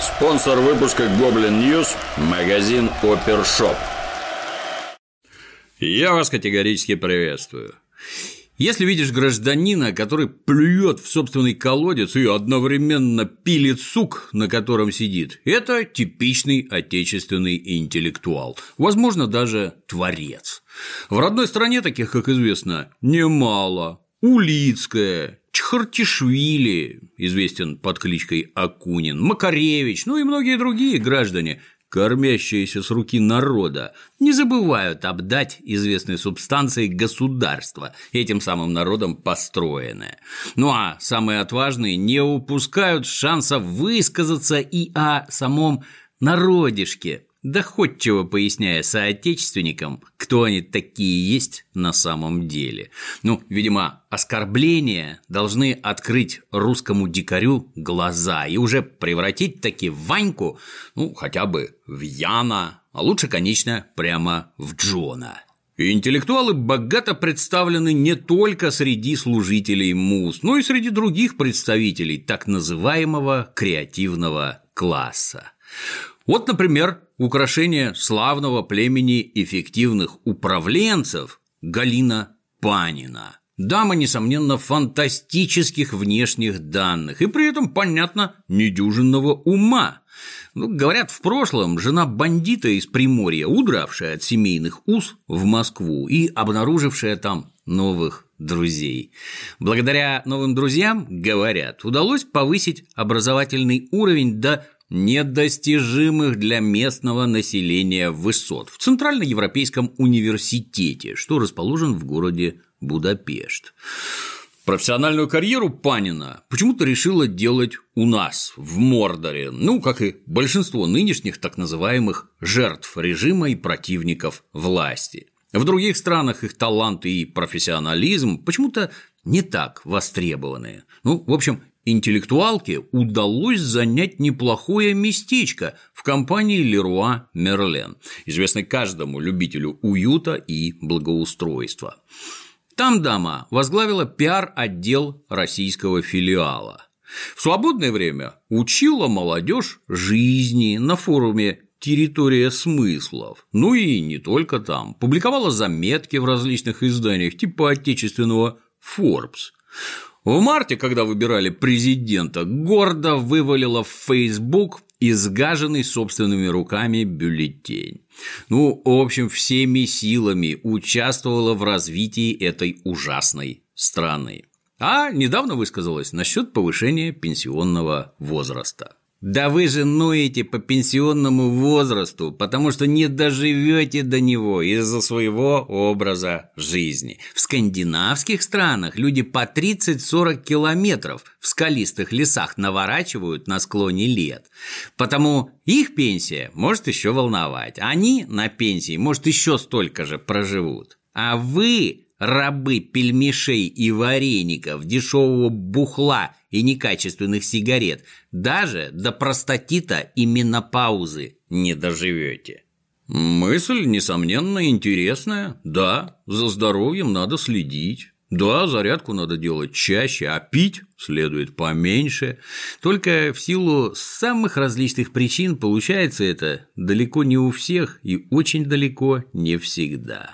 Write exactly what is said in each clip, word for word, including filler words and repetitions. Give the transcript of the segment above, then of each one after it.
Спонсор выпуска Goblin News – магазин Опершоп. Я вас категорически приветствую. Если видишь гражданина, который плюет в собственный колодец и одновременно пилит сук, на котором сидит, это типичный отечественный интеллектуал, возможно, даже творец. В родной стране таких, как известно, немало. Улицкая, Чхартишвили, известен под кличкой Акунин, Макаревич, ну и многие другие граждане, кормящиеся с руки народа, не забывают обдать известной субстанцией государство, этим самым народом построенное. Ну а самые отважные не упускают шанса высказаться и о самом народишке, доходчиво поясняя соотечественникам, кто они такие есть на самом деле. Ну, видимо, оскорбления должны открыть русскому дикарю глаза и уже превратить таки Ваньку, ну, хотя бы в Яна, а лучше, конечно, прямо в Джона. И интеллектуалы богато представлены не только среди служителей МУС, но и среди других представителей так называемого креативного класса. Вот, например, украшение славного племени эффективных управленцев Галина Панина. Дама, несомненно, фантастических внешних данных и при этом, понятно, недюжинного ума. Ну, говорят, в прошлом жена бандита из Приморья, удравшая от семейных уз в Москву и обнаружившая там новых друзей. Благодаря новым друзьям, говорят, удалось повысить образовательный уровень до недостижимых для местного населения высот в Центральноевропейском университете, что расположен в городе Будапешт. Профессиональную карьеру Панина почему-то решила делать у нас, в Мордоре, ну, как и большинство нынешних так называемых жертв режима и противников власти. В других странах их талант и профессионализм почему-то не так востребованы. Ну, в общем, интеллектуалке удалось занять неплохое местечко в компании Леруа Мерлен, известной каждому любителю уюта и благоустройства. Там дама возглавила пиар-отдел российского филиала. В свободное время учила молодежь жизни на форуме «Территория смыслов», ну и не только там, публиковала заметки в различных изданиях типа отечественного Forbes. В марте, когда выбирали президента, гордо вывалила в Facebook изгаженный собственными руками бюллетень. Ну, в общем, всеми силами участвовала в развитии этой ужасной страны. А недавно высказалась насчет повышения пенсионного возраста. Да вы же ноете по пенсионному возрасту, потому что не доживете до него из-за своего образа жизни. В скандинавских странах люди по тридцать-сорок километров в скалистых лесах наворачивают на склоне лет. Потому их пенсия может еще волновать. Они на пенсии, может, еще столько же проживут. А вы, рабы пельмешей и вареников, дешевого бухла и некачественных сигарет, даже до простатита и менопаузы не доживете. Мысль, несомненно, интересная. Да, за здоровьем надо следить. Да, зарядку надо делать чаще, а пить следует поменьше. Только в силу самых различных причин получается это далеко не у всех и очень далеко не всегда.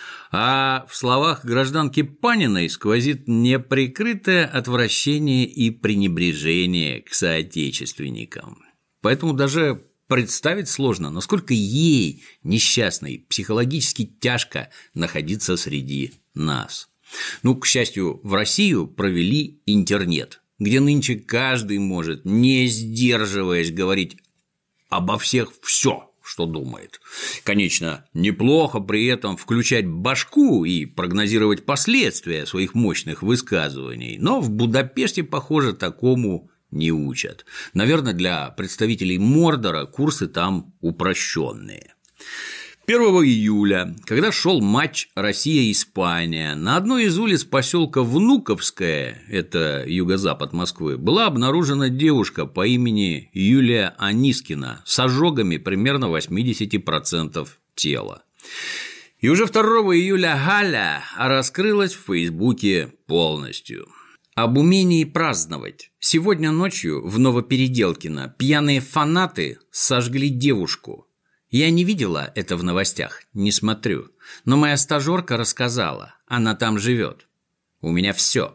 А в словах гражданки Паниной сквозит неприкрытое отвращение и пренебрежение к соотечественникам. Поэтому даже представить сложно, насколько ей, несчастной, психологически тяжко находиться среди нас. Ну, к счастью, в Россию провели интернет, где нынче каждый может, не сдерживаясь, говорить обо всех все, что думает. Конечно, неплохо при этом включать башку и прогнозировать последствия своих мощных высказываний, но в Будапеште, похоже, такому не учат. Наверное, для представителей Мордора курсы там упрощенные. первого июля, когда шел матч Россия-Испания, на одной из улиц поселка Внуковская, это юго-запад Москвы, была обнаружена девушка по имени Юлия Анискина с ожогами примерно восемьдесят процентов тела. И уже второго июля Галя раскрылась в Фейсбуке полностью. Об умении праздновать. Сегодня ночью в Новопеределкино пьяные фанаты сожгли девушку. Я не видела это в новостях, не смотрю. Но моя стажерка рассказала, она там живет. У меня все.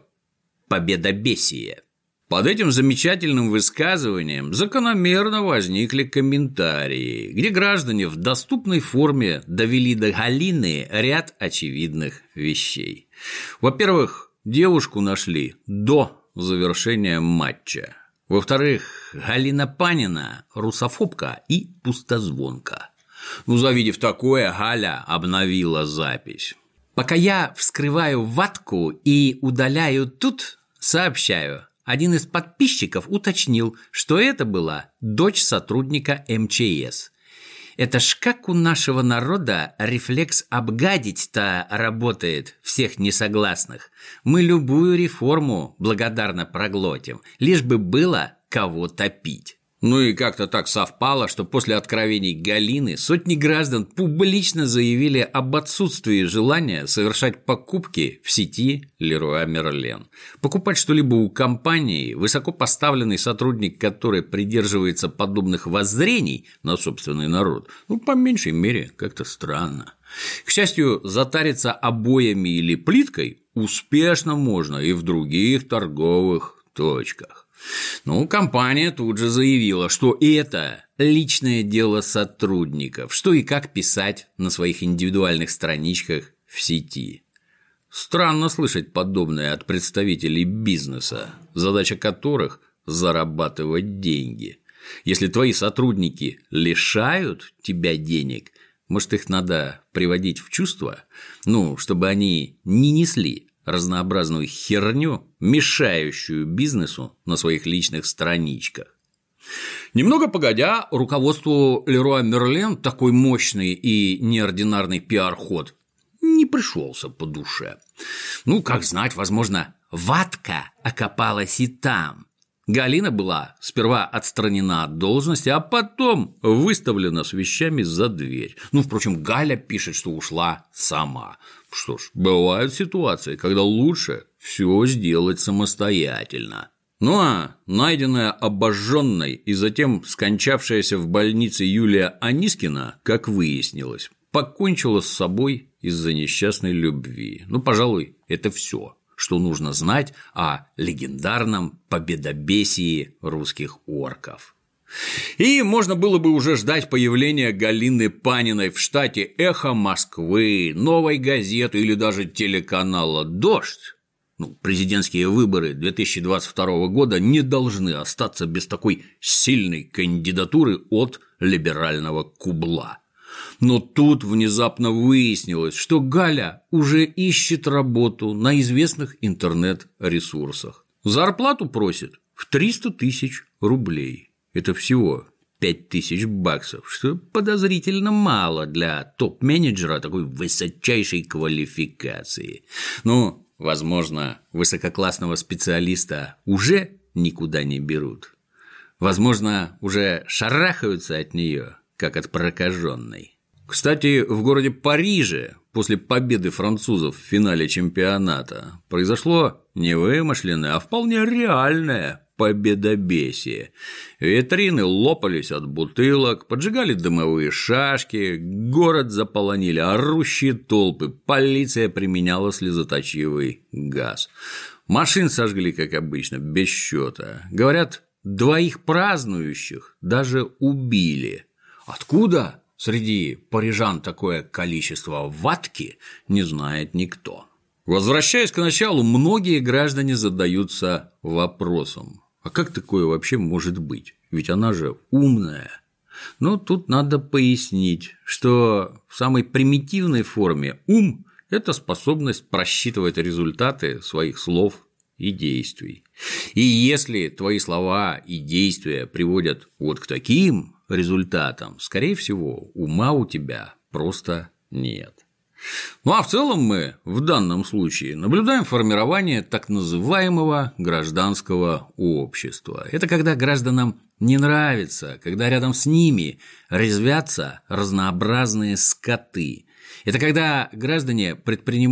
Победобесие. Под этим замечательным высказыванием закономерно возникли комментарии, где граждане в доступной форме довели до Галины ряд очевидных вещей. Во-первых, девушку нашли до завершения матча. Во-вторых, Галина Панина – русофобка и пустозвонка. Ну, завидев такое, Галя обновила запись. Пока я вскрываю ватку и удаляю тут, сообщаю, один из подписчиков уточнил, что это была дочь сотрудника эм че эс. Это ж как у нашего народа рефлекс обгадить-то работает всех несогласных. Мы любую реформу благодарно проглотим, лишь бы было кого топить. Ну и как-то так совпало, что после откровений Галины сотни граждан публично заявили об отсутствии желания совершать покупки в сети Леруа Мерлен. Покупать что-либо у компании, высокопоставленный сотрудник которой придерживается подобных воззрений на собственный народ, ну, по меньшей мере, как-то странно. К счастью, затариться обоями или плиткой успешно можно и в других торговых точках. Ну, компания тут же заявила, что это личное дело сотрудников, что и как писать на своих индивидуальных страничках в сети. Странно слышать подобное от представителей бизнеса, задача которых – зарабатывать деньги. Если твои сотрудники лишают тебя денег, может, их надо приводить в чувство, ну, чтобы они не несли разнообразную херню, мешающую бизнесу на своих личных страничках. Немного погодя, руководству Леруа Мерлен такой мощный и неординарный пиар-ход не пришелся по душе. Ну, как знать, возможно, ватка окопалась и там. Галина была сперва отстранена от должности, а потом выставлена с вещами за дверь. Ну, впрочем, Галя пишет, что ушла сама. Что ж, бывают ситуации, когда лучше все сделать самостоятельно. Ну а найденная обожженной и затем скончавшаяся в больнице Юлия Анискина, как выяснилось, покончила с собой из-за несчастной любви. Ну, пожалуй, это все, что нужно знать о легендарном победобесии русских орков. И можно было бы уже ждать появления Галины Паниной в штате «Эхо Москвы», «Новой газеты» или даже телеканала «Дождь». Ну, президентские выборы две тысячи двадцать второго года не должны остаться без такой сильной кандидатуры от либерального кубла. Но тут внезапно выяснилось, что Галя уже ищет работу на известных интернет-ресурсах. Зарплату просит в триста тысяч рублей. Это всего пять тысяч баксов, что подозрительно мало для топ-менеджера такой высочайшей квалификации. Но, возможно, высококлассного специалиста уже никуда не берут. Возможно, уже шарахаются от нее, как от прокаженной. Кстати, в городе Париже после победы французов в финале чемпионата произошло не вымышленное, а вполне реальное победобесие. Витрины лопались от бутылок, поджигали дымовые шашки, город заполонили орущие толпы, полиция применяла слезоточивый газ. Машин сожгли, как обычно, без счета. Говорят, двоих празднующих даже убили. Откуда среди парижан такое количество ватки, не знает никто. Возвращаясь к началу, многие граждане задаются вопросом: а как такое вообще может быть? Ведь она же умная. Но тут надо пояснить, что в самой примитивной форме ум – это способность просчитывать результаты своих слов и действий. И если твои слова и действия приводят вот к таким результатам, скорее всего, ума у тебя просто нет. Ну а в целом мы в данном случае наблюдаем формирование так называемого гражданского общества. Это когда гражданам не нравится, когда рядом с ними резвятся разнообразные скоты. Это когда граждане предпринимают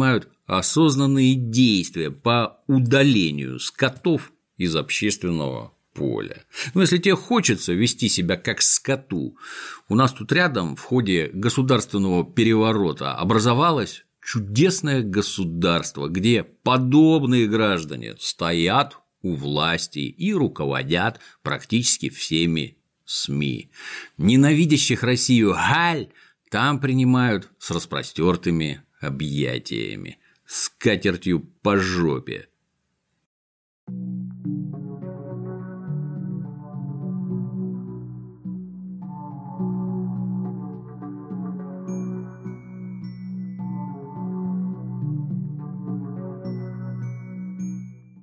осознанные действия по удалению скотов из общественного поля. Но если тебе хочется вести себя как скоту, у нас тут рядом в ходе государственного переворота образовалось чудесное государство, где подобные граждане стоят у власти и руководят практически всеми СМИ. Ненавидящих Россию галь там принимают с распростертыми объятиями, с катертью по жопе.